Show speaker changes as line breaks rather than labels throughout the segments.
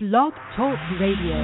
Blog Talk Radio.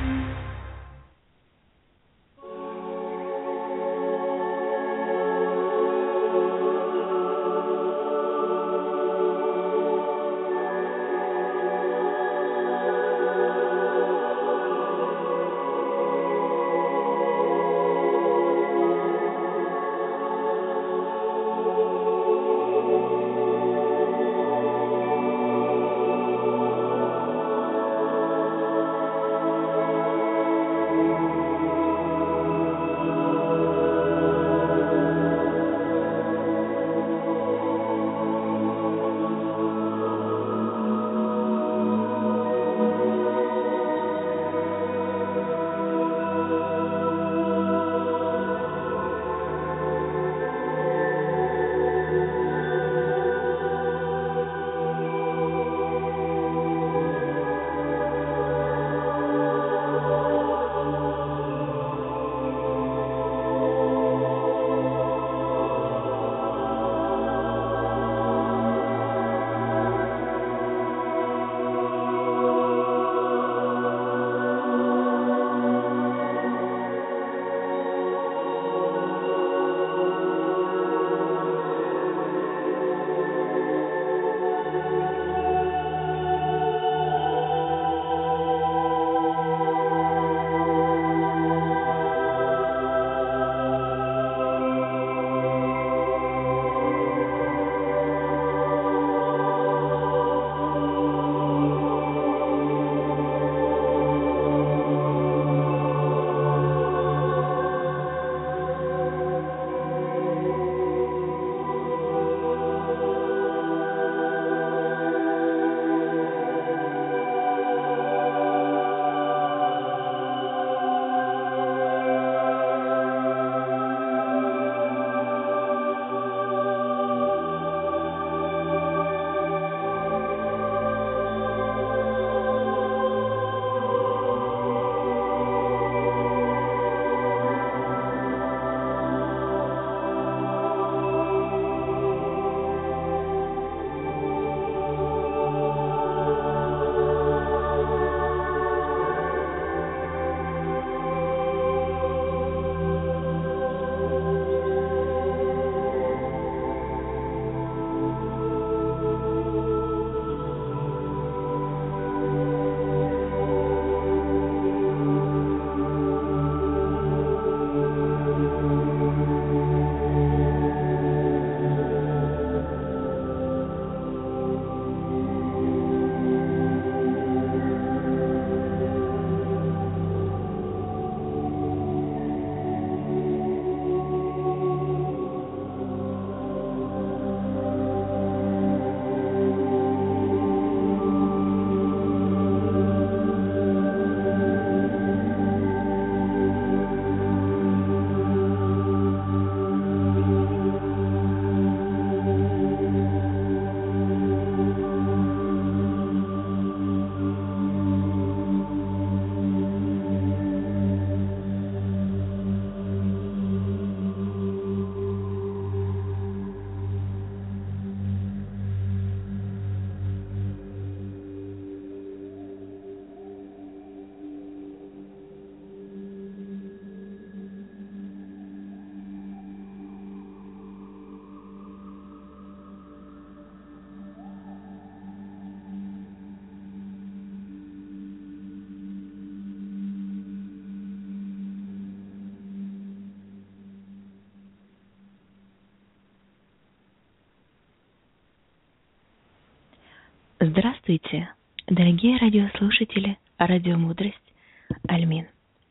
Здравствуйте, дорогие радиослушатели «Радио Мудрость» Альмин.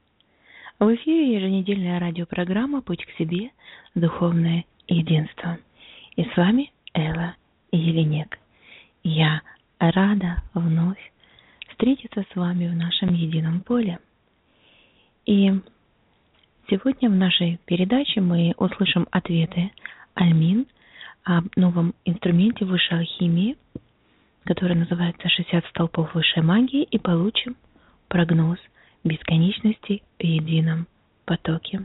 В эфире еженедельная радиопрограмма «Путь к себе. Духовное единство». И с вами Элла Еленек. Я рада вновь встретиться с вами в нашем едином поле. И сегодня в нашей передаче мы услышим ответы Альмин о новом инструменте высшей алхимии, который называется «60 столпов высшей магии», и получим прогноз бесконечности в едином потоке.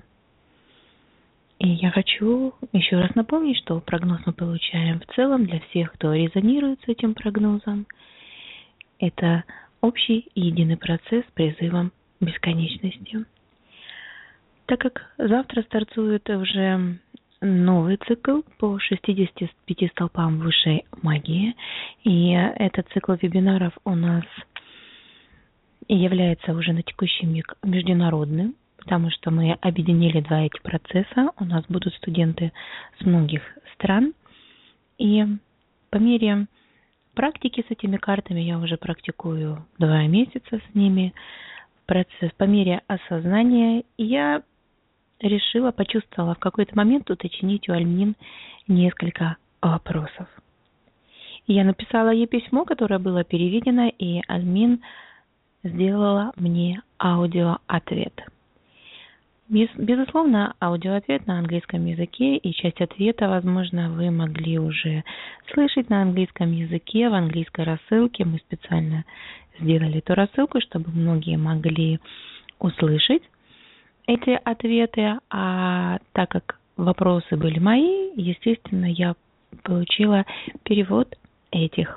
И я хочу еще раз напомнить, что прогноз мы получаем в целом для всех, кто резонирует с этим прогнозом. Это общий и единый процесс с призывом бесконечности. Так как завтра стартует уже новый цикл по 65 столпам высшей магии, и этот цикл вебинаров у нас является уже на текущий миг международным, потому что мы объединили два эти процесса. У нас будут студенты с многих стран, и по мере практики с этими картами я уже практикую 2 месяца с ними. Процесс по мере осознания я почувствовала в какой-то момент уточнить у Альмин несколько вопросов. Я написала ей письмо, которое было переведено, и Альмин сделала мне аудиоответ. Безусловно, аудиоответ на английском языке, и часть ответа, возможно, вы могли уже слышать на английском языке, в английской рассылке. Мы специально сделали эту рассылку, чтобы многие могли услышать эти ответы, а так как вопросы были мои, естественно, я получила перевод этих.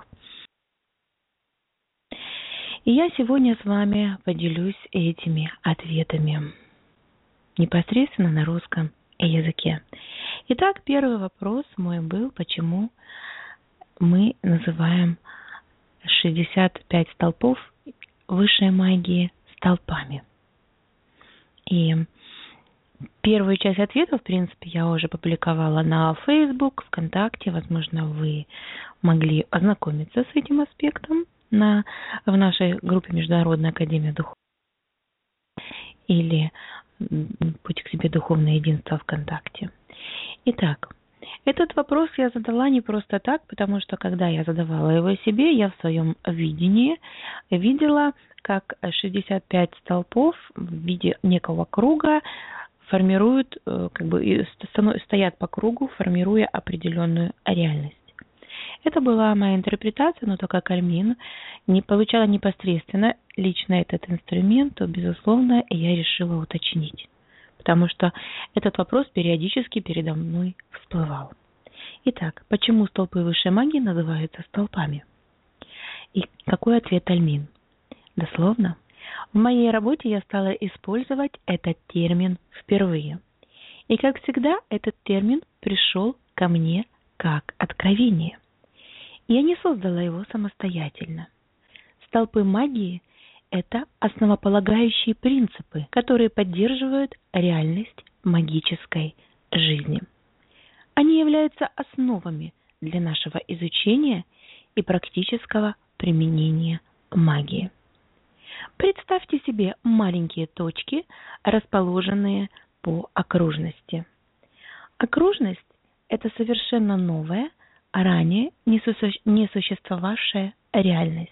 И я сегодня с вами поделюсь этими ответами непосредственно на русском языке. Итак, первый вопрос мой был, почему мы называем 65 столпов высшей магии столпами. И первую часть ответа, в принципе, я уже публиковала на Facebook, ВКонтакте. Возможно, вы могли ознакомиться с этим аспектом в нашей группе Международная академия духовного или «Путь к себе. Духовное единство» ВКонтакте. Итак, этот вопрос я задала не просто так, потому что, когда я задавала его себе, я в своем видении видела, как 65 столпов в виде некого круга формируют, стоят по кругу, формируя определенную реальность. Это была моя интерпретация, но так как Альмин не получала непосредственно лично этот инструмент, то, безусловно, я решила уточнить, потому что этот вопрос периодически передо мной всплывал. Итак, почему столпы высшей магии называются столпами? И какой ответ Альмин? Дословно, в моей работе я стала использовать этот термин впервые. И, как всегда, этот термин пришел ко мне как откровение. Я не создала его самостоятельно. Столпы магии – это основополагающие принципы, которые поддерживают реальность магической жизни. Они являются основами для нашего изучения и практического применения магии. Представьте себе маленькие точки, расположенные по окружности. Окружность – это совершенно новая, ранее не существовавшая реальность.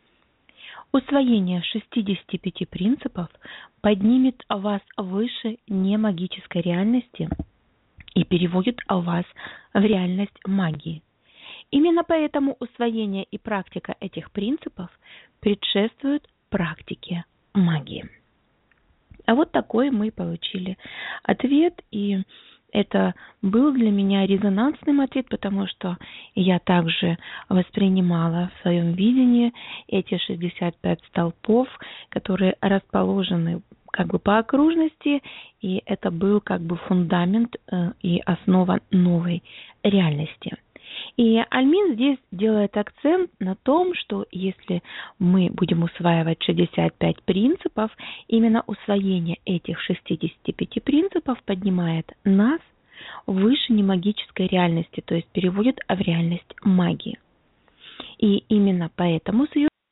Усвоение 65 принципов поднимет вас выше немагической реальности и переводит вас в реальность магии. Именно поэтому усвоение и практика этих принципов предшествуют практике магии. А вот такой мы получили ответ, и это был для меня резонансным ответ, потому что я также воспринимала в своем видении эти 65 столпов, которые расположены по окружности, и это был фундамент и основа новой реальности. И Альмин здесь делает акцент на том, что если мы будем усваивать 65 принципов, именно усвоение этих 65 принципов поднимает нас выше немагической реальности, то есть переводит в реальность магии. И именно поэтому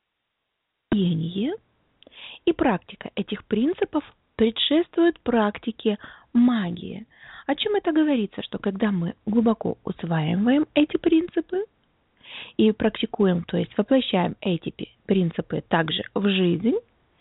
усвоение и практика этих принципов предшествует практике магии. О чем это говорится? Что когда мы глубоко усваиваем эти принципы и практикуем, то есть воплощаем эти принципы также в жизнь,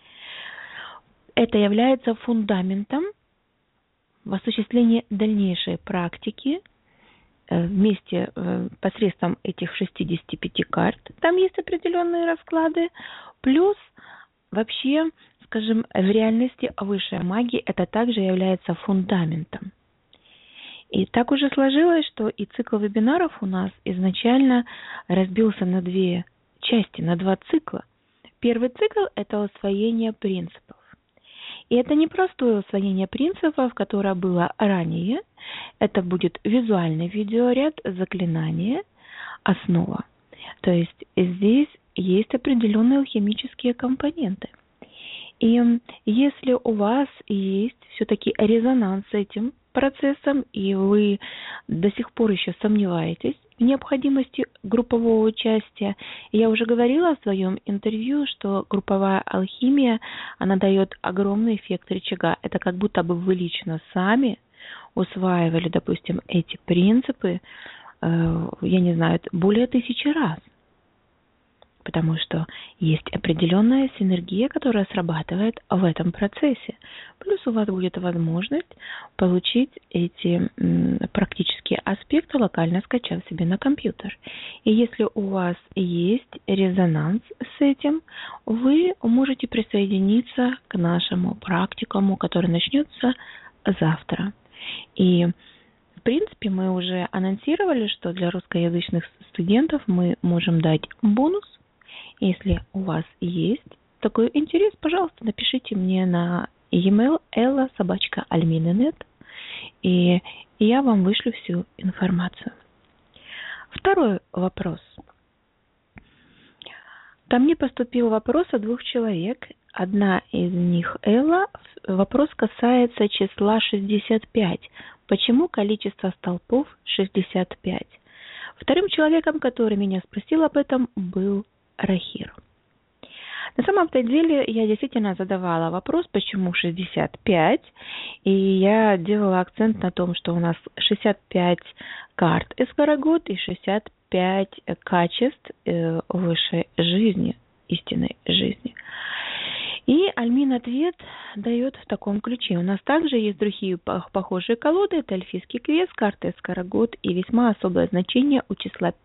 это является фундаментом в осуществлении дальнейшей практики вместе посредством этих 65 карт. Там есть определенные расклады, плюс вообще, скажем, в реальности высшая магия это также является фундаментом. И так уже сложилось, что и цикл вебинаров у нас изначально разбился на 2 части, на 2 цикла. Первый цикл – это усвоение принципов. И это не простое усвоение принципов, которое было ранее. Это будет визуальный видеоряд, заклинание, основа. То есть здесь есть определенные алхимические компоненты. И если у вас есть все-таки резонанс с этим процессом, и вы до сих пор еще сомневаетесь в необходимости группового участия, я уже говорила в своем интервью, что групповая алхимия, она дает огромный эффект рычага. Это как будто бы вы лично сами усваивали, допустим, эти принципы, я не знаю, более 1000 раз. Потому что есть определенная синергия, которая срабатывает в этом процессе. Плюс у вас будет возможность получить эти практические аспекты, локально скачав себе на компьютер. И если у вас есть резонанс с этим, вы можете присоединиться к нашему практикуму, который начнется завтра. И в принципе мы уже анонсировали, что для русскоязычных студентов мы можем дать бонус. Если у вас есть такой интерес, пожалуйста, напишите мне на e-mail ella@almina.net, и я вам вышлю всю информацию. Второй вопрос. Ко мне поступил вопрос от 2 человек. Одна из них Элла. Вопрос касается числа 65. Почему количество столпов 65? Вторым человеком, который меня спросил об этом, был Рахир. На самом-то деле я действительно задавала вопрос, почему 65, и я делала акцент на том, что у нас 65 карт эскарагот и 65 качеств высшей жизни, истинной жизни. И Альмин ответ дает в таком ключе. У нас также есть другие похожие колоды. Это эльфийский квест, карта эскарагот и весьма особое значение у числа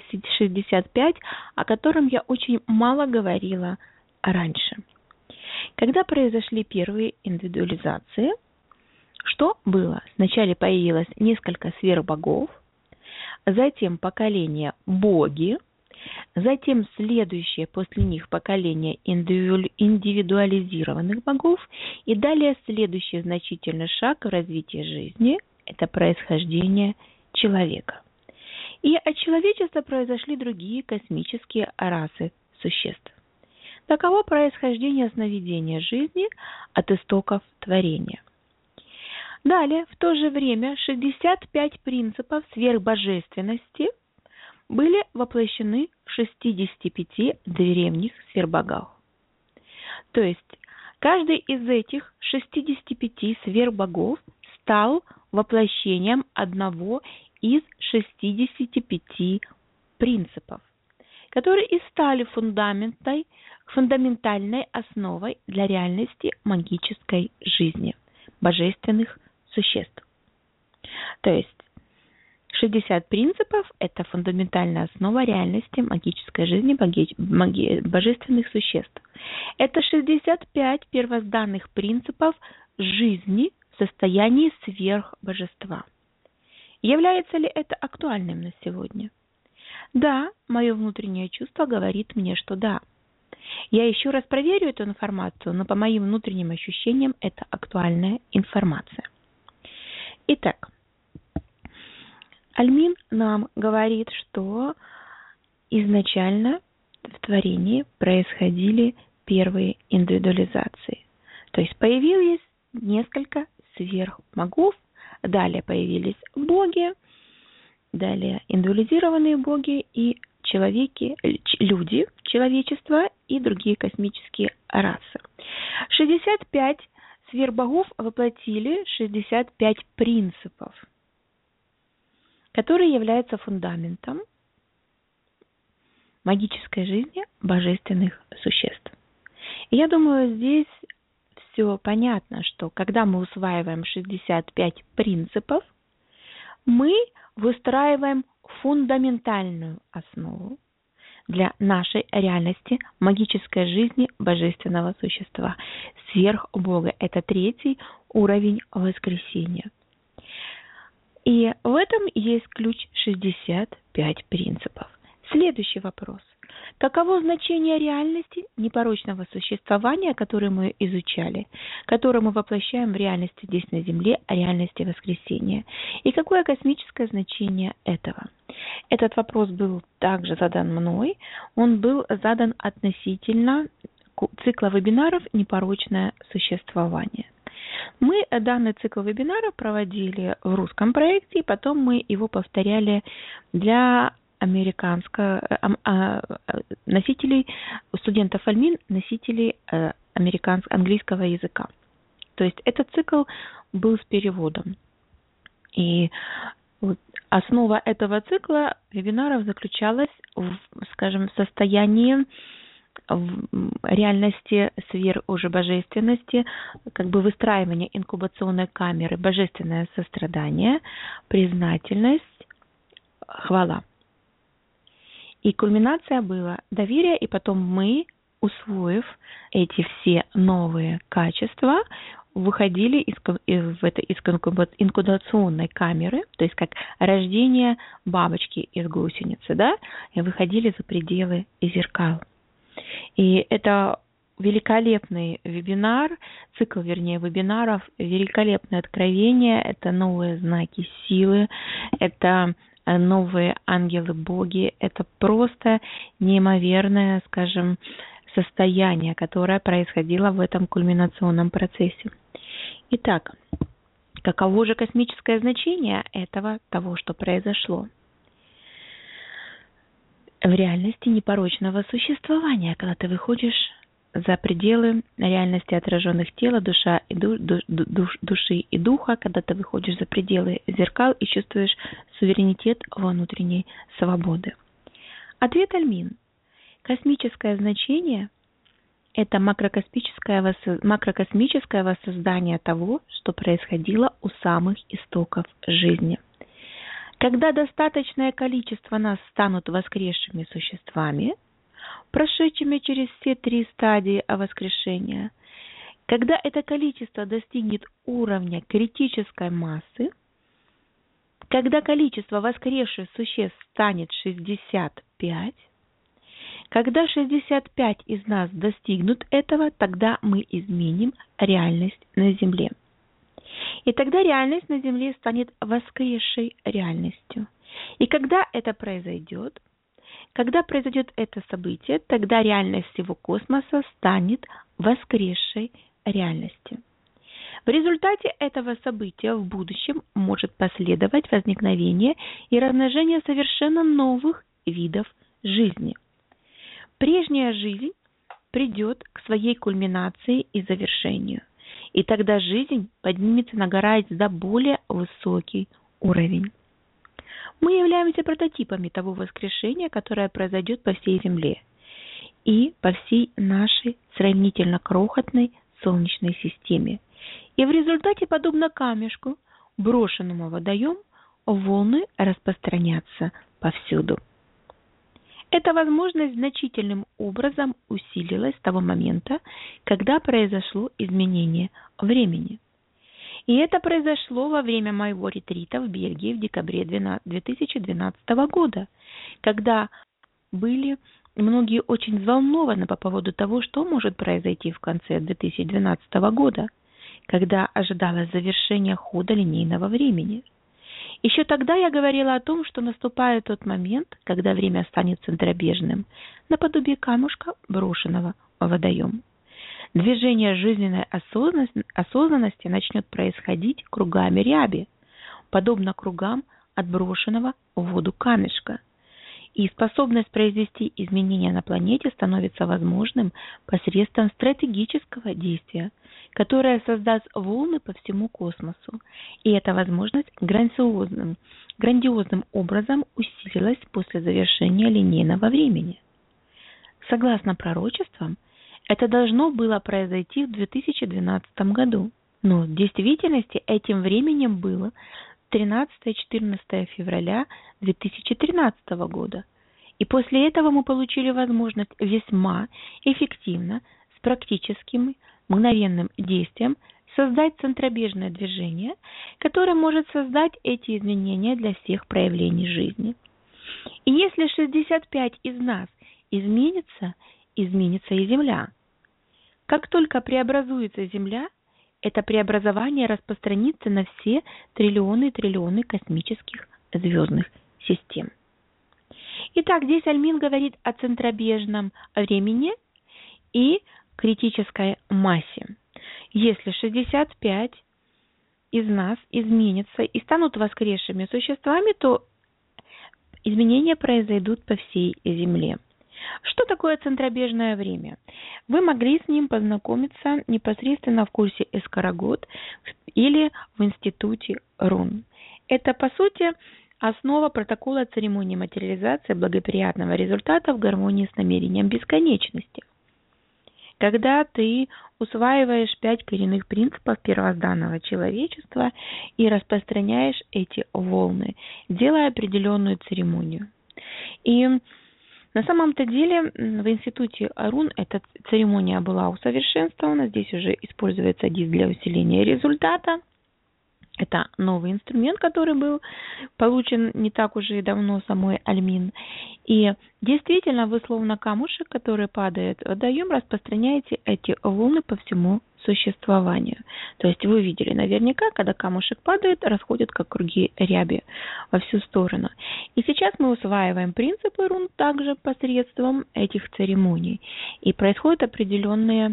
65, о котором я очень мало говорила раньше. Когда произошли первые индивидуализации, что было? Сначала появилось несколько сверхбогов, затем поколение боги, затем следующее после них поколение индивидуализированных богов, и далее следующий значительный шаг в развитии жизни – это происхождение человека. И от человечества произошли другие космические расы существ. Таково происхождение сновидения жизни от истоков творения. Далее, в то же время, 65 принципов сверхбожественности были воплощены в 65 древних сверхбогах. То есть, каждый из этих 65 сверхбогов стал воплощением одного из 65 принципов, которые и стали фундаментальной основой для реальности магической жизни божественных существ. То есть, 60 принципов – это фундаментальная основа реальности магической жизни божественных существ. Это 65 первозданных принципов жизни в состоянии сверхбожества. Является ли это актуальным на сегодня? Да, мое внутреннее чувство говорит мне, что да. Я еще раз проверю эту информацию, но по моим внутренним ощущениям это актуальная информация. Итак, Альмин нам говорит, что изначально в творении происходили первые индивидуализации. То есть появились несколько сверхбогов, далее появились боги, далее индивидуализированные боги и люди, человечество и другие космические расы. 65 сверхбогов воплотили 65 принципов, которые являются фундаментом магической жизни божественных существ. И я думаю, здесь все понятно, что когда мы усваиваем 65 принципов, мы выстраиваем фундаментальную основу для нашей реальности магической жизни божественного существа, сверхбога. Это 3-й уровень воскресения. И в этом есть ключ 65 принципов. Следующий вопрос. Каково значение реальности непорочного существования, которое мы изучали, которое мы воплощаем в реальности здесь на Земле, о реальности воскресения? И какое космическое значение этого? Этот вопрос был также задан мной. Он был задан относительно цикла вебинаров «Непорочное существование». Мы данный цикл вебинаров проводили в русском проекте, и потом мы его повторяли для носителей, студентов Альмин, носителей английского языка. То есть этот цикл был с переводом. И основа этого цикла вебинаров заключалась в, скажем, состоянии реальности сфер уже божественности, как бы выстраивание инкубационной камеры, божественное сострадание, признательность, хвала. И кульминация была доверие, и потом мы, усвоив эти все новые качества, выходили из инкубационной камеры, то есть как рождение бабочки из гусеницы, да, и выходили за пределы зеркал. И это великолепный вебинар, цикл, вернее, вебинаров, великолепное откровение, это новые знаки силы, это новые ангелы-боги, это просто неимоверное, скажем, состояние, которое происходило в этом кульминационном процессе. Итак, каково же космическое значение того, что произошло? В реальности непорочного существования, когда ты выходишь за пределы реальности отраженных тела, души и духа, когда ты выходишь за пределы зеркал и чувствуешь суверенитет внутренней свободы. Ответ Альмин. Космическое значение – это макрокосмическое воссоздание того, что происходило у самых истоков жизни. Когда достаточное количество нас станут воскресшими существами, прошедшими через все 3 стадии воскрешения, когда это количество достигнет уровня критической массы, когда количество воскресших существ станет 65, когда 65 из нас достигнут этого, тогда мы изменим реальность на Земле. И тогда реальность на Земле станет воскресшей реальностью. И когда это произойдет, когда произойдет это событие, тогда реальность всего космоса станет воскресшей реальностью. В результате этого события в будущем может последовать возникновение и размножение совершенно новых видов жизни. Прежняя жизнь придет к своей кульминации и завершению. И тогда жизнь поднимется на гораздо более высокий уровень. Мы являемся прототипами того воскрешения, которое произойдет по всей Земле и по всей нашей сравнительно крохотной Солнечной системе. И в результате, подобно камешку, брошенному в водоем, волны распространятся повсюду. Эта возможность значительным образом усилилась с того момента, когда произошло изменение времени. И это произошло во время моего ретрита в Бельгии в декабре 2012 года, когда были многие очень взволнованы по поводу того, что может произойти в конце 2012 года, когда ожидалось завершение хода линейного времени. Еще тогда я говорила о том, что наступает тот момент, когда время станет центробежным, наподобие камушка, брошенного в водоем. Движение жизненной осознанности начнет происходить кругами ряби, подобно кругам отброшенного в воду камешка. И способность произвести изменения на планете становится возможным посредством стратегического действия, которое создаст волны по всему космосу. И эта возможность грандиозным образом усилилась после завершения линейного времени. Согласно пророчествам, это должно было произойти в 2012 году, но в действительности этим временем было 13-14 февраля 2013 года. И после этого мы получили возможность весьма эффективно, с практическим мгновенным действием создать центробежное движение, которое может создать эти изменения для всех проявлений жизни. И если 65 из нас изменится, изменится и Земля. Как только преобразуется Земля, это преобразование распространится на все триллионы и триллионы космических звездных систем. Итак, здесь Альмин говорит о центробежном времени и критической массе. Если 65 из нас изменятся и станут воскресшими существами, то изменения произойдут по всей Земле. Что такое центробежное время? Вы могли с ним познакомиться непосредственно в курсе Эскарагот или в институте Рун. Это, по сути, основа протокола церемонии материализации благоприятного результата в гармонии с намерением бесконечности. Когда ты усваиваешь 5 коренных принципов первозданного человечества и распространяешь эти волны, делая определенную церемонию. И на самом-то деле в институте Арун эта церемония была усовершенствована. Здесь уже используется диск для усиления результата. Это новый инструмент, который был получен не так уже и давно самой Альмин. И действительно, вы словно камушек, который падает в водоем, распространяете эти волны по всему существованию. То есть вы видели наверняка, когда камушек падает, расходят как круги ряби во всю сторону. И сейчас мы усваиваем принципы рун также посредством этих церемоний. И происходят определенные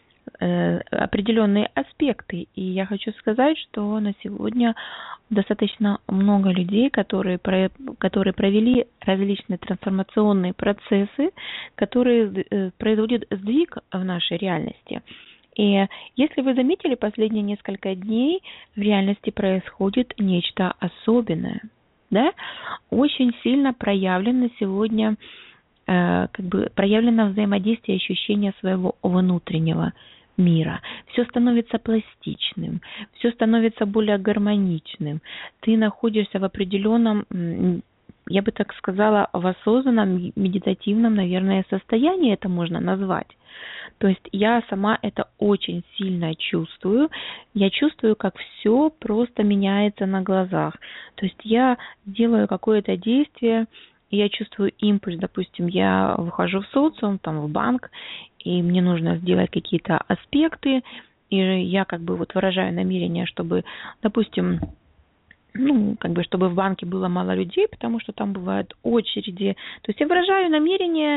аспекты. И я хочу сказать, что на сегодня достаточно много людей, которые провели различные трансформационные процессы, которые производят сдвиг в нашей реальности. И если вы заметили, последние несколько дней в реальности происходит нечто особенное. Да? Очень сильно проявлено сегодня проявлено взаимодействие, ощущение своего внутреннего мира. Все становится пластичным, все становится более гармоничным. Ты находишься в определенном, я бы так сказала, в осознанном, медитативном, наверное, состоянии это можно назвать. То есть я сама это очень сильно чувствую. Я чувствую, как все просто меняется на глазах. То есть я делаю какое-то действие, я чувствую импульс, допустим, я выхожу в социум, там в банк, и мне нужно сделать какие-то аспекты, и я выражаю намерение, чтобы, допустим, чтобы в банке было мало людей, потому что там бывают очереди. То есть я выражаю намерение,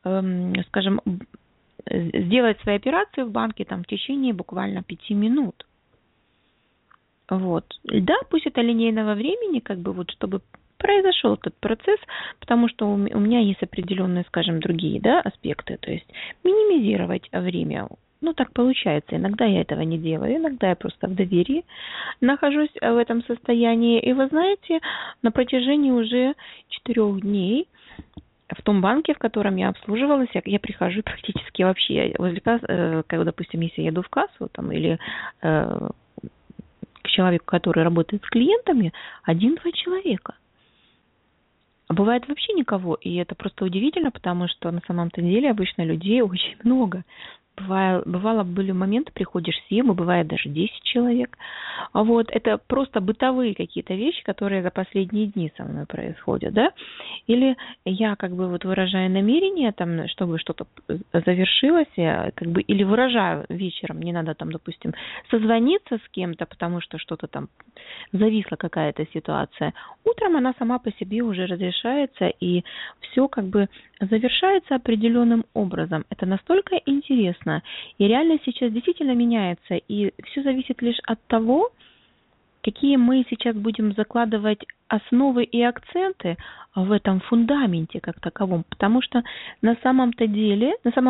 сделать свои операции в банке в течение буквально 5 минут. Вот. Да, пусть это линейного времени, чтобы произошел этот процесс, потому что у меня есть определенные, другие, аспекты, то есть минимизировать время. Так получается. Иногда я этого не делаю, иногда я просто в доверии нахожусь в этом состоянии. И вы знаете, на протяжении уже 4 дней в том банке, в котором я обслуживалась, я прихожу практически вообще возле кассы, допустим, если я еду в кассу или к человеку, который работает с клиентами, 1-2 человека. А бывает вообще никого, и это просто удивительно, потому что на самом-то деле обычно людей очень много. Были моменты, приходишь 7, бывает даже 10 человек. Вот, это просто бытовые какие-то вещи, которые за последние дни со мной происходят, да. Или я выражаю намерение, чтобы что-то завершилось, или выражаю вечером, мне надо допустим, созвониться с кем-то, потому что что-то зависла какая-то ситуация. Утром она сама по себе уже разрешается, и все завершается определенным образом. Это настолько интересно. И реальность сейчас действительно меняется, и все зависит лишь от того, какие мы сейчас будем закладывать основы и акценты в этом фундаменте как таковом. Потому что на самом-то деле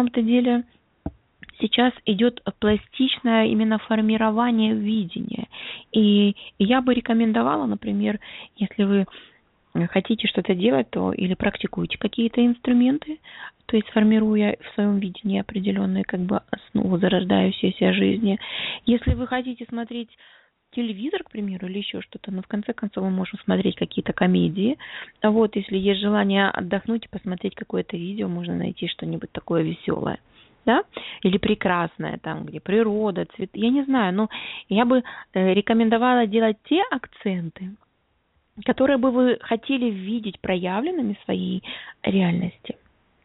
сейчас идет пластичное именно формирование видения. И я бы рекомендовала, например, если вы хотите что-то делать, то или практикуйте какие-то инструменты, то есть формируя в своем видении определенные основу зарождающейся жизни. Если вы хотите смотреть телевизор, к примеру, или еще что-то, в конце концов мы можем смотреть какие-то комедии. Вот, если есть желание отдохнуть и посмотреть какое-то видео, можно найти что-нибудь такое веселое. Да? Или прекрасное, где природа, цветы, я не знаю, но я бы рекомендовала делать те акценты, которые бы вы хотели видеть проявленными в своей реальности.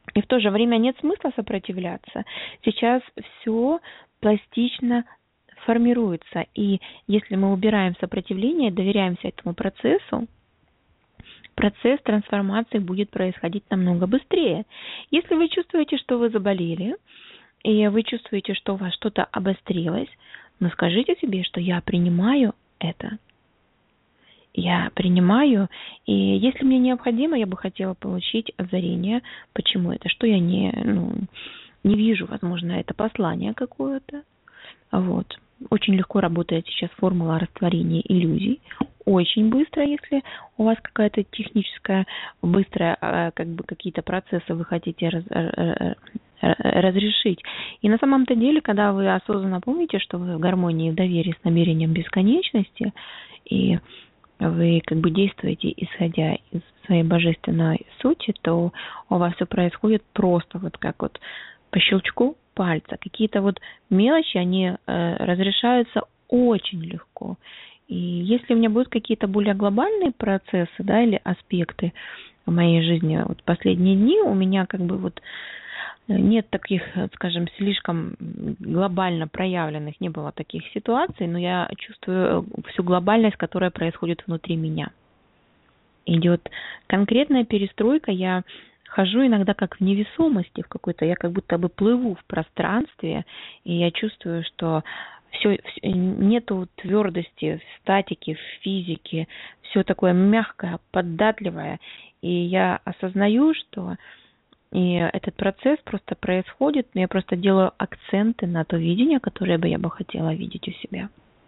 И в то же время нет смысла сопротивляться. Сейчас все пластично формируется. И если мы убираем сопротивление, доверяемся этому процессу, процесс трансформации будет происходить намного быстрее. Если вы чувствуете, что вы заболели, и вы чувствуете, что у вас что-то обострилось, но скажите себе, что я принимаю это. Я принимаю, и если мне необходимо, я бы хотела получить озарение, почему это, что я не вижу, возможно, это послание какое-то. Вот. Очень легко работает сейчас формула растворения иллюзий. Очень быстро, если у вас какая-то техническая, быстрая, какие-то процессы вы хотите разрешить. И на самом-то деле, когда вы осознанно помните, что вы в гармонии, в доверии с намерением бесконечности, и вы действуете, исходя из своей божественной сути, то у вас все происходит просто как по щелчку пальца. Какие-то мелочи, они разрешаются очень легко. И если у меня будут какие-то более глобальные процессы, или аспекты в моей жизни, последние дни у меня нет таких, скажем, слишком глобально проявленных, не было таких ситуаций, но я чувствую всю глобальность, которая происходит внутри меня. Идет конкретная перестройка, я хожу иногда как в невесомости, в какой-то, я как будто бы плыву в пространстве, и я чувствую, что нету твердости в статике, в физике, все такое мягкое, податливое, и я осознаю, что и этот процесс просто происходит, но я просто делаю акценты на то видение, которое я бы хотела видеть у себя.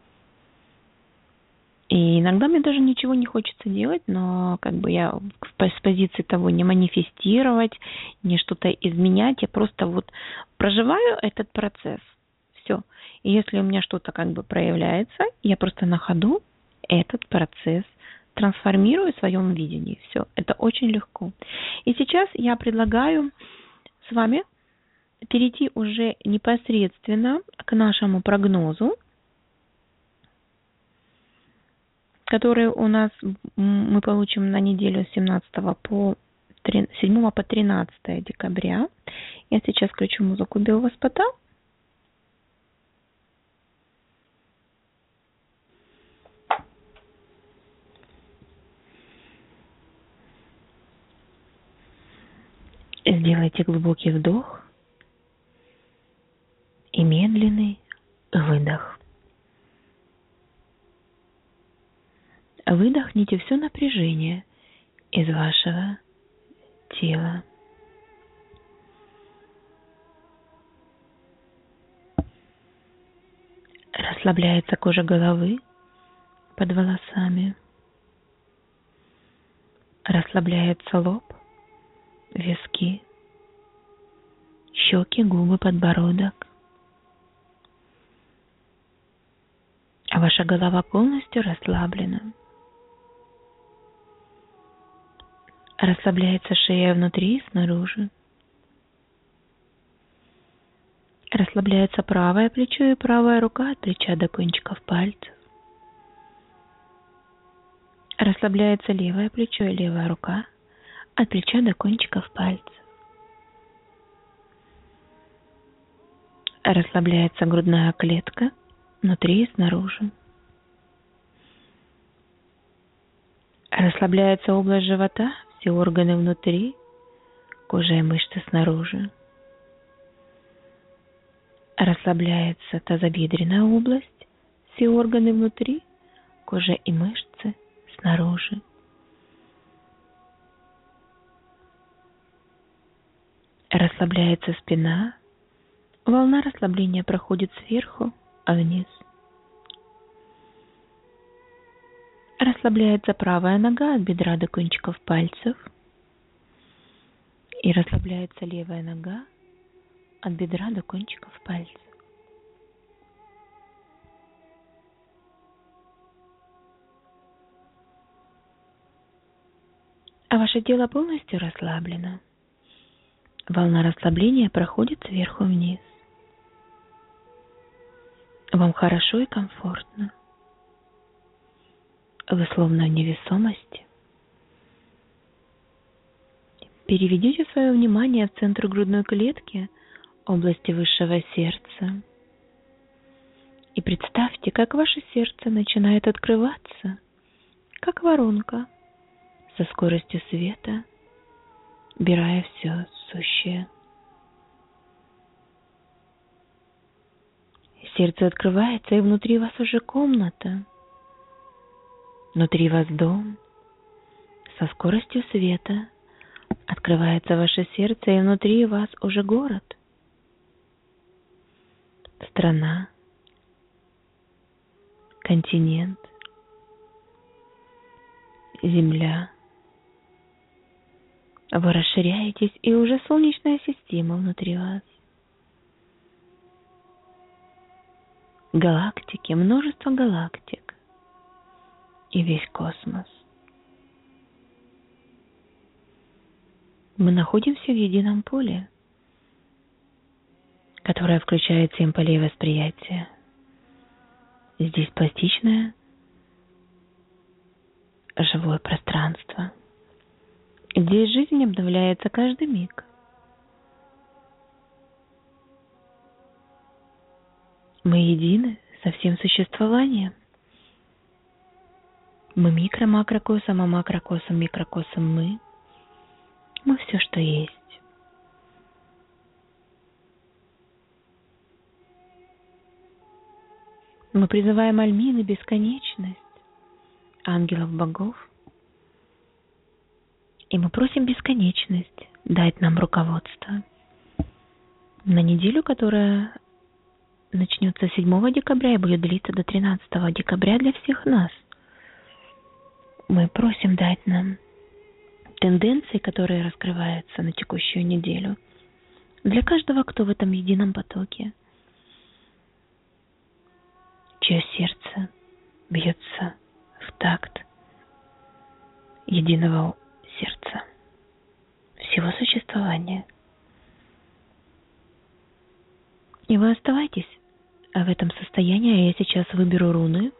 И иногда мне даже ничего не хочется делать, но я с позиции того не манифестировать, не что-то изменять, я просто проживаю этот процесс. Все. И если у меня что-то проявляется, я просто на ходу этот процесс трансформирую в своем видении. Все. Это очень легко. И сейчас я предлагаю с вами перейти уже непосредственно к нашему прогнозу, который у нас мы получим на неделю с 7 по 13 декабря. Я сейчас включу музыку белого спота. Сделайте глубокий вдох и медленный выдох. Выдохните все напряжение из вашего тела. Расслабляется кожа головы под волосами. Расслабляется лоб, виски, щеки, губы, подбородок. А ваша голова полностью расслаблена. Расслабляется шея внутри и снаружи. Расслабляется правое плечо и правая рука от плеча до кончиков пальцев. Расслабляется левое плечо и левая рука от плеча до кончиков пальцев. Расслабляется грудная клетка внутри и снаружи. Расслабляется область живота, все органы внутри, кожа и мышцы снаружи. Расслабляется тазобедренная область, все органы внутри, кожа и мышцы снаружи. Расслабляется спина, волна расслабления проходит сверху вниз. Расслабляется правая нога от бедра до кончиков пальцев. И расслабляется левая нога от бедра до кончиков пальцев. А ваше тело полностью расслаблено. Волна расслабления проходит сверху вниз. Вам хорошо и комфортно. Вы словно в невесомости. переведите свое внимание в центр грудной клетки, области высшего сердца. И представьте, как ваше сердце начинает открываться, как воронка, со скоростью света, убирая все сущее. Сердце открывается, и внутри вас уже комната. Внутри вас дом. Со скоростью света открывается ваше сердце, и внутри вас уже город. Страна. Континент. Земля. Вы расширяетесь, и уже Солнечная система внутри вас. Галактики, множество галактик. И весь космос. Мы находимся в едином поле, которое включает 7 полей восприятия. Здесь пластичное живое пространство. Здесь жизнь обновляется каждый миг. Мы едины со всем существованием. Мы микро-макрокосм, а макрокосм, микрокосм мы. Мы все, что есть. Мы призываем Альмин и бесконечность, ангелов-богов. И мы просим бесконечность дать нам руководство на неделю, которая начнется 7 декабря и будет длиться до 13 декабря для всех нас. Мы просим дать нам тенденции, которые раскрываются на текущую неделю, для каждого, кто в этом едином потоке, чье сердце бьется в такт единого сердца всего существования. И вы оставайтесь в этом состоянии, а я сейчас выберу руны.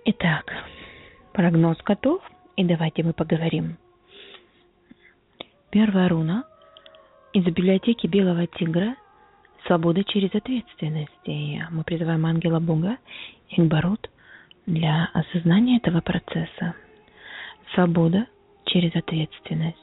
Итак, прогноз готов, и давайте мы поговорим. Первая руна из библиотеки Белого Тигра – свобода через ответственность. И мы призываем ангела Бога Ингбарут для осознания этого процесса. Свобода через ответственность.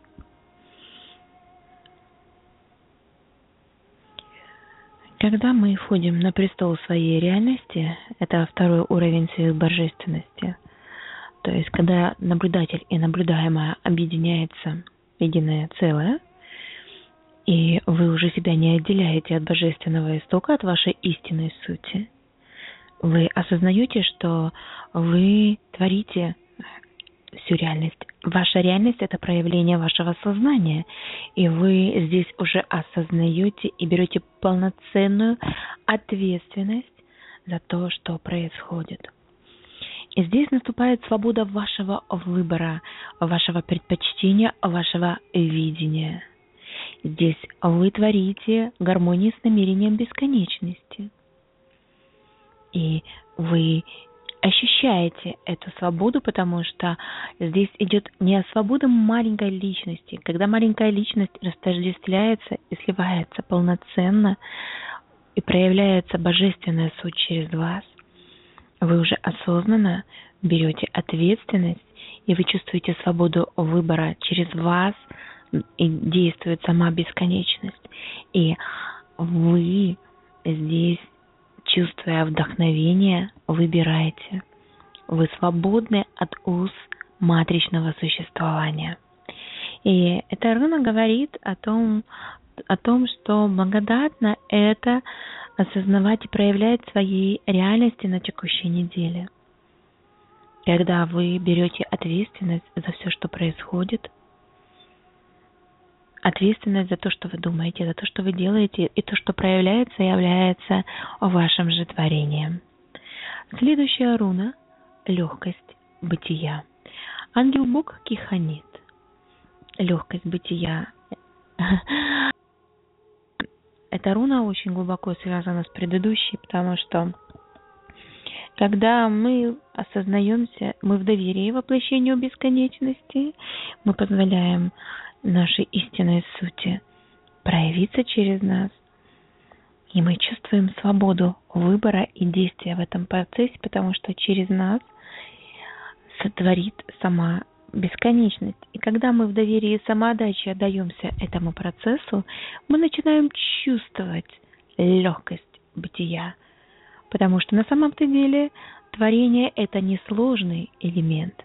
Когда мы входим на престол своей реальности, это второй уровень сверхбожественности. То есть, когда наблюдатель и наблюдаемое объединяется в единое целое, и вы уже себя не отделяете от божественного истока, от вашей истинной сути, вы осознаете, что вы творите всю реальность. Ваша реальность – это проявление вашего сознания, и вы здесь уже осознаете и берете полноценную ответственность за то, что происходит. И здесь наступает свобода вашего выбора, вашего предпочтения, вашего видения. Здесь вы творите гармонию с намерением бесконечности. И вы ощущаете эту свободу, потому что здесь идет не о свободе маленькой личности. Когда маленькая личность растождествляется и сливается полноценно, и проявляется божественная суть через вас, вы уже осознанно берете ответственность, и вы чувствуете свободу выбора через вас, и действует сама бесконечность. И вы здесь, чувствуя вдохновение, выбираете. Вы свободны от уз матричного существования. И эта руна говорит о том, что благодатно это осознавать и проявлять своей реальности на текущей неделе. Когда вы берете ответственность за все, что происходит, ответственность за то, что вы думаете, за то, что вы делаете, и то, что проявляется, является вашим же творением. Следующая руна – легкость бытия. Ангел Бог Киханит. Легкость бытия. Эта руна очень глубоко связана с предыдущей, потому что когда мы осознаемся, мы в доверии воплощению бесконечности, мы позволяем нашей истинной сути проявиться через нас, и мы чувствуем свободу выбора и действия в этом процессе, потому что через нас сотворит сама бесконечность. И когда мы в доверии и самоотдаче отдаемся этому процессу, мы начинаем чувствовать легкость бытия, потому что на самом-то деле творение – это несложный элемент.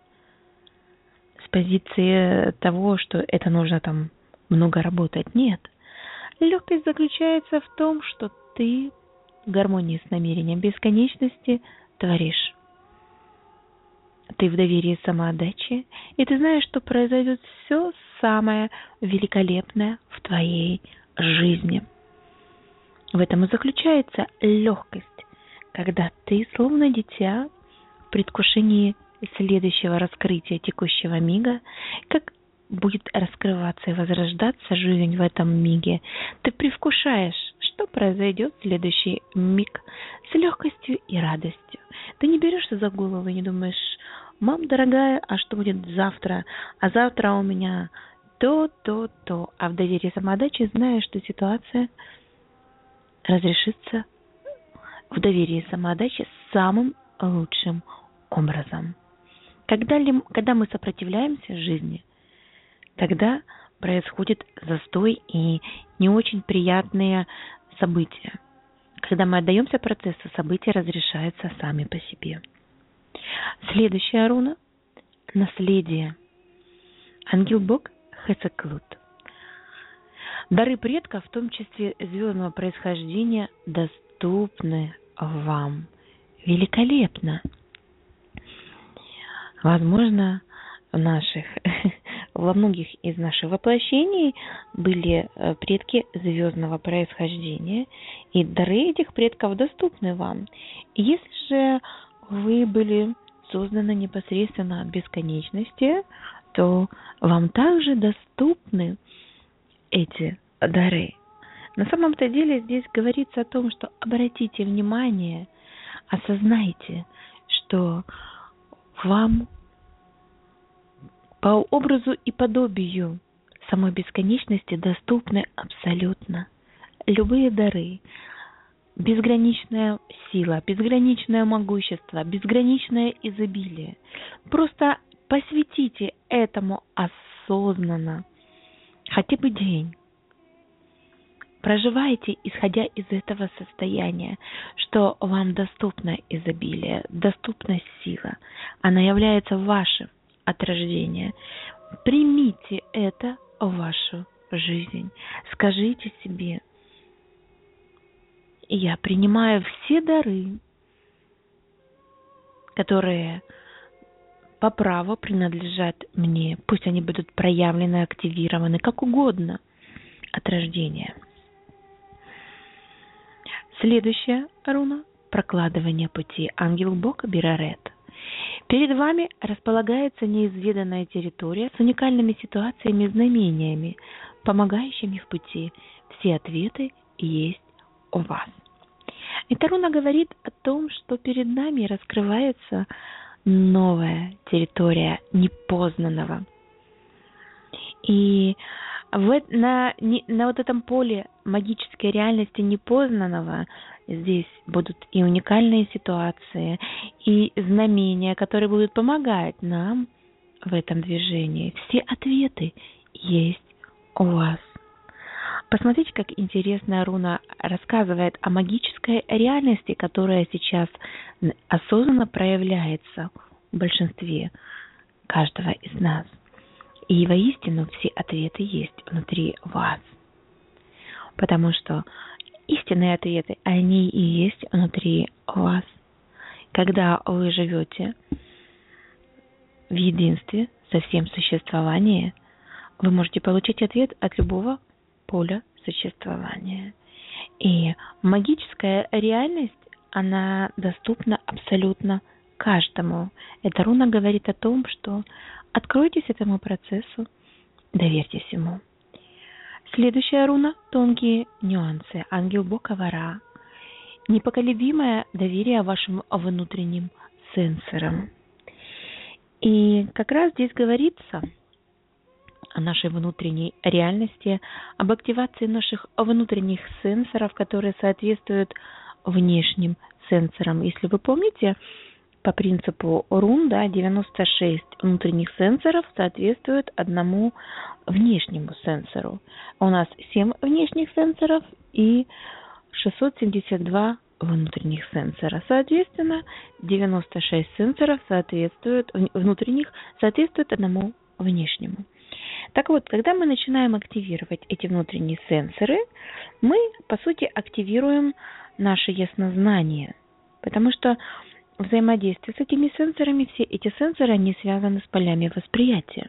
С позиции того, что это нужно там много работать, нет. Легкость заключается в том, что ты в гармонии с намерением бесконечности творишь. Ты в доверии самоотдачи, и ты знаешь, что произойдет все самое великолепное в твоей жизни. В этом и заключается легкость, когда ты, словно дитя, в предвкушении следующего раскрытия текущего мига, как будет раскрываться и возрождаться жизнь в этом миге, ты предвкушаешь, что произойдет в следующий миг с легкостью и радостью. Ты не берешься за голову и не думаешь: мам, дорогая, а что будет завтра? А завтра у меня то. А в доверии самоотдачи знаешь, что ситуация разрешится в доверии самоотдачи самым лучшим образом. Когда мы сопротивляемся жизни, тогда происходит застой и не очень приятные события. Когда мы отдаемся процессу, события разрешаются сами по себе. Следующая руна – наследие. Ангел Бог Хесеклут. Дары предков, в том числе звездного происхождения, доступны вам. Великолепно! Возможно, во многих из наших воплощений были предки звездного происхождения, и дары этих предков доступны вам. Если же вы были созданы непосредственно от бесконечности, то вам также доступны эти дары. На самом-то деле здесь говорится о том, что обратите внимание, осознайте, что вам по образу и подобию самой бесконечности доступны абсолютно любые дары, безграничная сила, безграничное могущество, безграничное изобилие. Просто посвятите этому осознанно хотя бы день. Проживайте, исходя из этого состояния, что вам доступно изобилие, доступна сила. Она является вашим от рождения. Примите это в вашу жизнь. Скажите себе: я принимаю все дары, которые по праву принадлежат мне. Пусть они будут проявлены, активированы, как угодно от рождения. Следующая руна – прокладывание пути. Ангел Бог Бирарет. Перед вами располагается неизведанная территория с уникальными ситуациями и знамениями, помогающими в пути. Все ответы есть у вас. Эта руна говорит о том, что перед нами раскрывается новая территория непознанного. И на вот этом поле магической реальности непознанного здесь будут и уникальные ситуации, и знамения, которые будут помогать нам в этом движении. Все ответы есть у вас. Посмотрите, как интересная руна рассказывает о магической реальности, которая сейчас осознанно проявляется в большинстве каждого из нас. И воистину все ответы есть внутри вас. Потому что истинные ответы, они и есть внутри вас. Когда вы живете в единстве со всем существованием, вы можете получить ответ от любого поля существования. И магическая реальность, она доступна абсолютно каждому. Эта руна говорит о том, что откройтесь этому процессу, доверьтесь ему. Следующая руна – тонкие нюансы. Ангел Бог Авара. Непоколебимое доверие вашим внутренним сенсорам. И как раз здесь говорится о нашей внутренней реальности, об активации наших внутренних сенсоров, которые соответствуют внешним сенсорам. Если вы помните, по принципу рун, 96 внутренних сенсоров соответствует одному внешнему сенсору. У нас 7 внешних сенсоров и 672 внутренних сенсора. Соответственно, 96 сенсоров внутренних соответствует одному внешнему. Так вот, когда мы начинаем активировать эти внутренние сенсоры, мы, по сути, активируем наше яснознание, потому что взаимодействие с этими сенсорами, все эти сенсоры, они связаны с полями восприятия.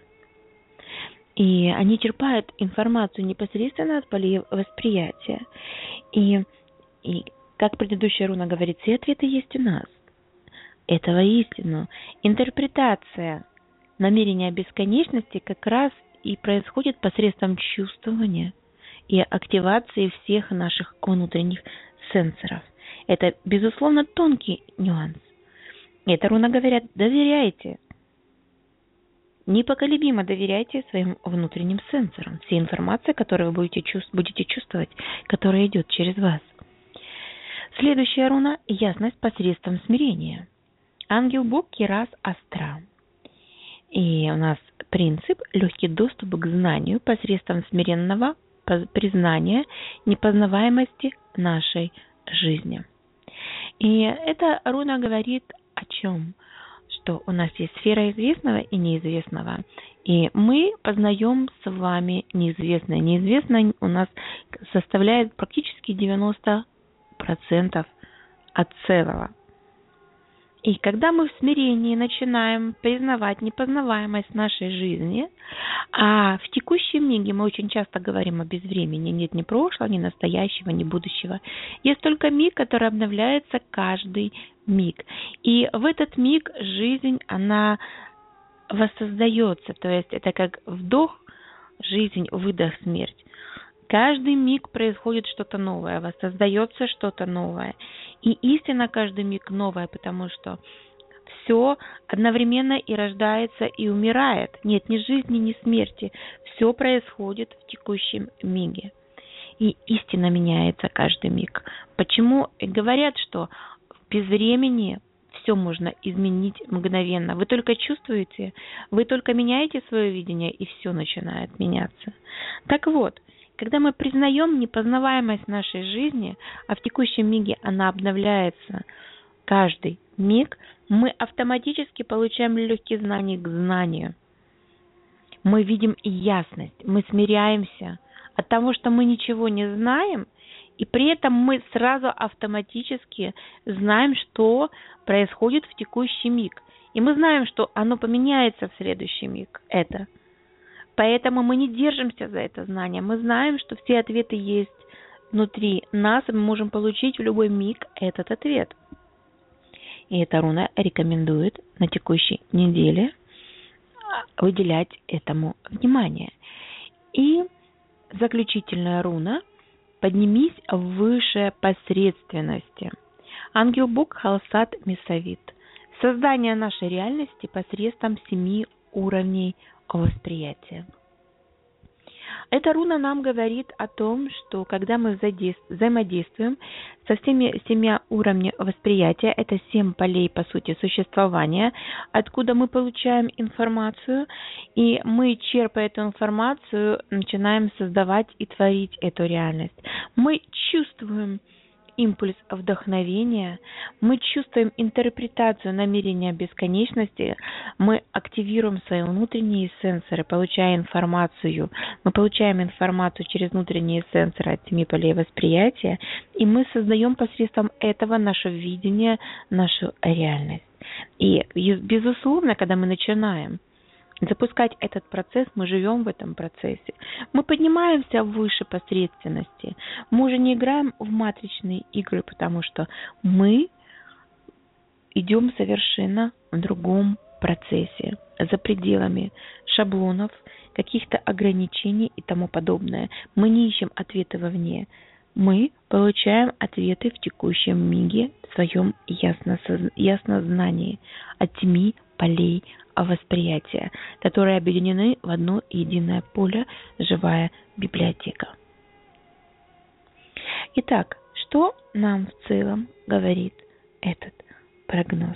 И они черпают информацию непосредственно от полей восприятия. И как предыдущая руна говорит, все ответы есть у нас. Это воистину. Интерпретация намерения бесконечности как раз и происходит посредством чувствования и активации всех наших внутренних сенсоров. Это, безусловно, тонкий нюанс. Эта руна говорит, доверяйте. Непоколебимо доверяйте своим внутренним сенсорам. Всей информации, которую вы будете чувствовать, которая идет через вас. Следующая руна – ясность посредством смирения. Ангел Бог Кирас Астра. И у нас принцип – легкий доступ к знанию посредством смиренного признания непознаваемости нашей жизни. И эта руна говорит о чем? Что у нас есть сфера известного и неизвестного. И мы познаем с вами неизвестное. Неизвестное у нас составляет практически 90% от целого. И когда мы в смирении начинаем признавать непознаваемость нашей жизни, а в текущем миге мы очень часто говорим о безвремени, нет ни прошлого, ни настоящего, ни будущего. Есть только миг, который обновляется каждый миг. И в этот миг жизнь, она воссоздается. То есть это как вдох, жизнь, выдох, смерть. Каждый миг происходит что-то новое, воссоздается что-то новое. И истина каждый миг новая, потому что все одновременно и рождается, и умирает. Нет ни жизни, ни смерти. Все происходит в текущем миге. И истина меняется каждый миг. Почему говорят, что без времени все можно изменить мгновенно? Вы только чувствуете, вы только меняете свое видение, и все начинает меняться. Так вот, когда мы признаем непознаваемость нашей жизни, а в текущем миге она обновляется каждый миг, мы автоматически получаем легкие знания к знанию. Мы видим ясность, мы смиряемся от того, что мы ничего не знаем, и при этом мы сразу автоматически знаем, что происходит в текущий миг. И мы знаем, что оно поменяется в следующий миг. Это. Поэтому мы не держимся за это знание. Мы знаем, что все ответы есть внутри нас, и мы можем получить в любой миг этот ответ. И эта руна рекомендует на текущей неделе выделять этому внимание. И заключительная руна «Поднимись выше посредственности». Ангел Бог Халсат Мисавит. Создание нашей реальности посредством 7 уровней восприятия. Эта руна нам говорит о том, что когда мы взаимодействуем со всеми 7 уровнями восприятия, это 7 полей, по сути, существования, откуда мы получаем информацию, и мы, черпая эту информацию, начинаем создавать и творить эту реальность. Мы чувствуем импульс вдохновения, мы чувствуем интерпретацию намерения бесконечности, мы активируем свои внутренние сенсоры, получая информацию. Мы получаем информацию через внутренние сенсоры от 7 полей восприятия, и мы создаем посредством этого наше видение, нашу реальность. И, безусловно, когда мы начинаем запускать этот процесс, мы живем в этом процессе. Мы поднимаемся выше посредственности. Мы уже не играем в матричные игры, потому что мы идем совершенно в другом процессе, за пределами шаблонов, каких-то ограничений и тому подобное. Мы не ищем ответы вовне. Мы получаем ответы в текущем миге, в своем яснознании от 7 полей восприятия, которые объединены в одно единое поле, живая библиотека. Итак, что нам в целом говорит этот прогноз?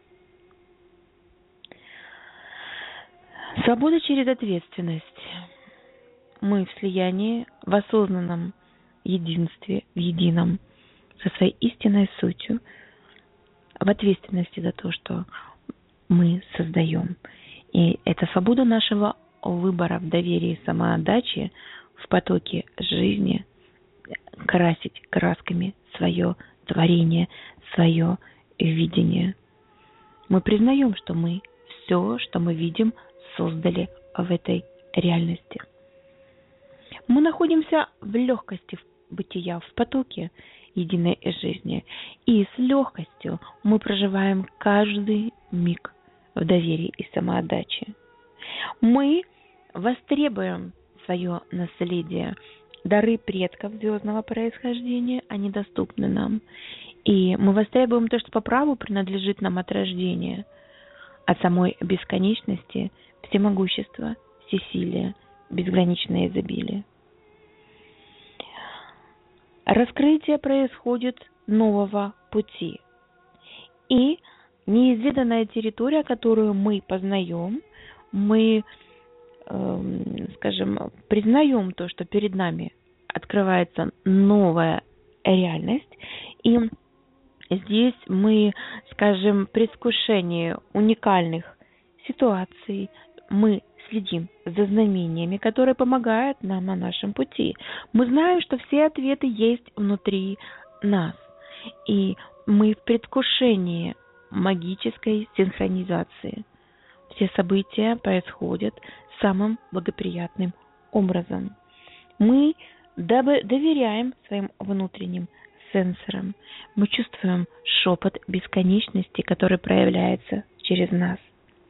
Свобода через ответственность. Мы в слиянии, в осознанном единстве, в едином со своей истинной сутью, в ответственности за то, что мы создаем. И это свобода нашего выбора в доверии и самоотдаче, в потоке жизни, красить красками свое творение, свое видение. Мы признаем, что мы все, что мы видим, создали в этой реальности. Мы находимся в легкости бытия, в потоке единой жизни. И с легкостью мы проживаем каждый миг в доверии и самоотдаче. Мы востребуем свое наследие. Дары предков звездного происхождения, они доступны нам. И мы востребуем то, что по праву принадлежит нам от рождения. От самой бесконечности, всемогущества, всесилия, безграничное изобилие. Раскрытие происходит нового пути. И неизведанная территория, которую мы познаем, мы, признаем то, что перед нами открывается новая реальность, и здесь мы, в предвкушении уникальных ситуаций, мы следим за знамениями, которые помогают нам на нашем пути. Мы знаем, что все ответы есть внутри нас, и мы в предвкушении магической синхронизации. Все события происходят самым благоприятным образом. Мы доверяем своим внутренним сенсорам. Мы чувствуем шепот бесконечности, который проявляется через нас.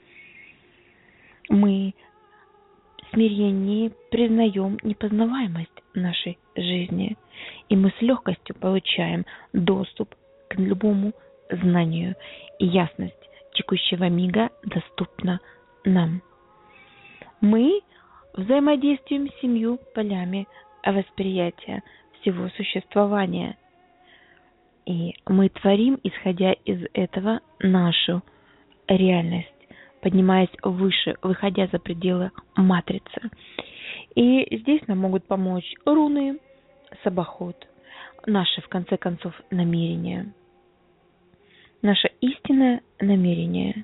Мы в смирении признаем непознаваемость нашей жизни, и мы с легкостью получаем доступ к любому знанию и ясность текущего мига доступна нам. Мы взаимодействуем с 7 полями восприятия всего существования. И мы творим, исходя из этого, нашу реальность, поднимаясь выше, выходя за пределы матрицы. И здесь нам могут помочь руны, сабахот, наши, в конце концов, намерения. Наше истинное намерение.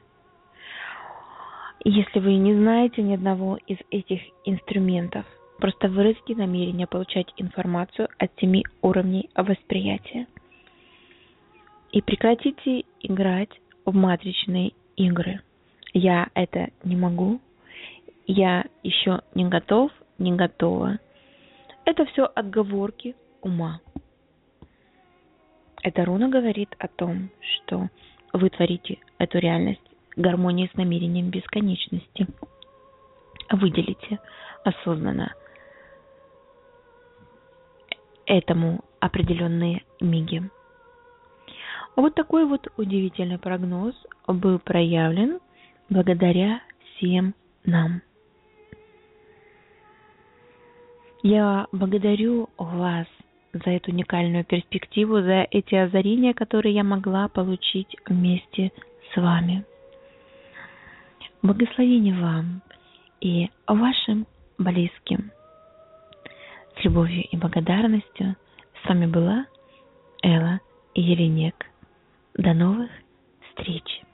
Если вы не знаете ни одного из этих инструментов, просто выразите намерение получать информацию от 7 уровней восприятия. И прекратите играть в матричные игры. Я это не могу, я еще не готов, не готова. Это все отговорки ума. Эта руна говорит о том, что вы творите эту реальность в гармонии с намерением бесконечности. Выделите осознанно этому определенные миги. Вот такой вот удивительный прогноз был проявлен благодаря всем нам. Я благодарю вас за эту уникальную перспективу, за эти озарения, которые я могла получить вместе с вами. Благословение вам и вашим близким. С любовью и благодарностью с вами была Элла Еленек. До новых встреч!